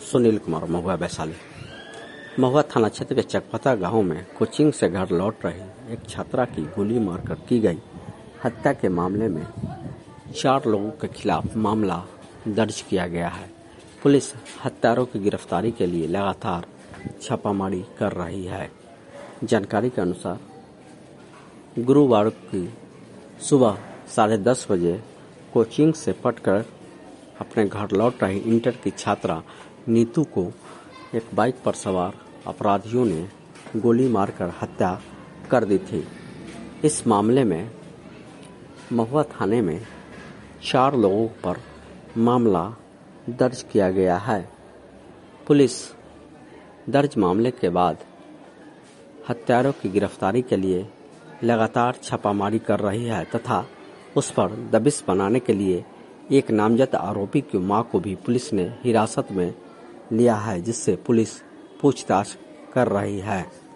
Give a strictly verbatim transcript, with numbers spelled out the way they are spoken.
सुनील कुमार, महुआ वैशाली। महुआ थाना क्षेत्र के चकपता गांव में कोचिंग से घर लौट रही एक छात्रा की गोली मारकर की गई हत्या के मामले में चार लोगों के खिलाफ मामला दर्ज किया गया है। पुलिस हत्यारों की गिरफ्तारी के लिए लगातार छापामारी कर रही है। जानकारी के अनुसार गुरुवार की सुबह साढ़े दस बजे कोचिंग से पढ़कर अपने घर लौट रही इंटर की छात्रा नीतू को एक बाइक पर सवार अपराधियों ने गोली मारकर हत्या कर दी थी। इस मामले में महुआ थाने में चार लोगों पर मामला दर्ज किया गया है। पुलिस दर्ज मामले के बाद हत्यारों की गिरफ्तारी के लिए लगातार छापामारी कर रही है तथा उस पर दबिश बनाने के लिए एक नामजद आरोपी की मां को भी पुलिस ने हिरासत में लिया है, जिससे पुलिस पूछताछ कर रही है।